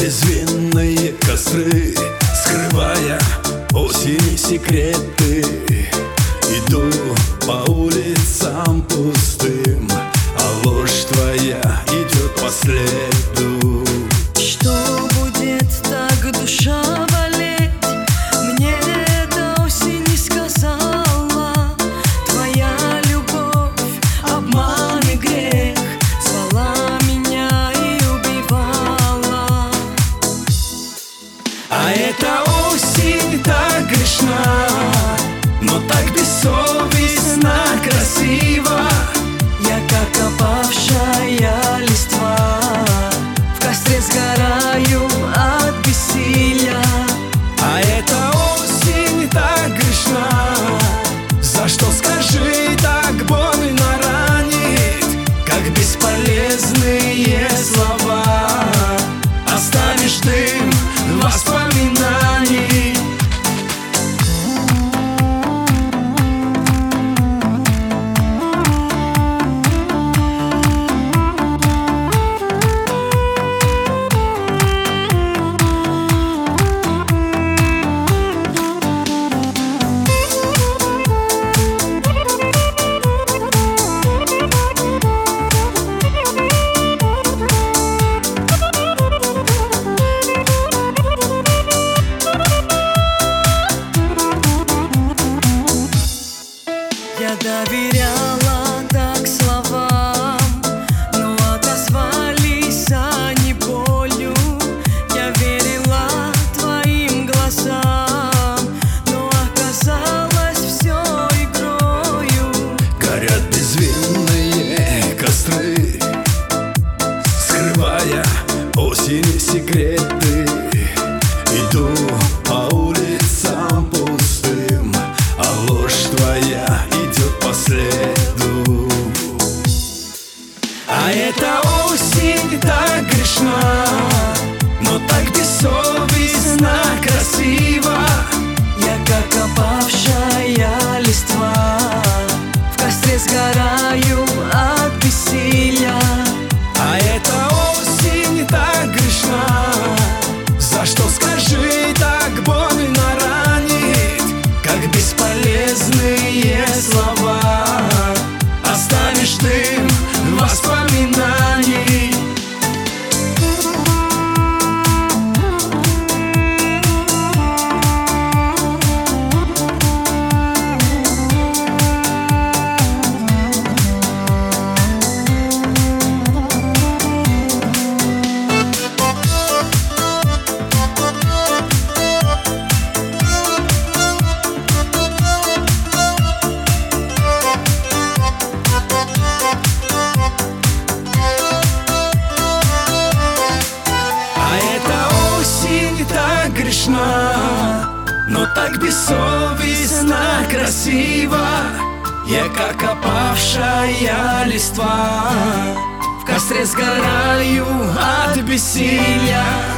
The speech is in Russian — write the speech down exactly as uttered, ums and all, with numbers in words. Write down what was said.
безвинные костры, скрывая осени секреты. Иду по улицам пустым, а ложь твоя идет по следу. Что будет так душа болеть? Мне эта осень не сказала. Твоя любовь, обман и грех звала меня и убивала. А эта осень так грешна, но так бессовестно красиво. Я как опавшая листва, в костре сгораю от бессилия. А эта осень так грешна, за что, скажи, так больно ранит, как бесполезные слова. Оставишь дым воспоминаний. Я доверяла так словам, но отозвались они болью. Я верила твоим глазам, но оказалось все игрою. Горят безвинные костры, скрывая осени секреты. Иду по улицам пустым, а ложь твоя идет по следу. А эта осень так грешна, но так бессовестно красиво. Я как опавшая листва, в костре сгораю от бессилия. А эта осень так грешна, за что, скажи, так больно ранит, как бесполезные слова. Оставишь дым воспоминаний. Так грешна, но так бессовестно красиво. Я как опавшая листва, в костре сгораю от бессилия.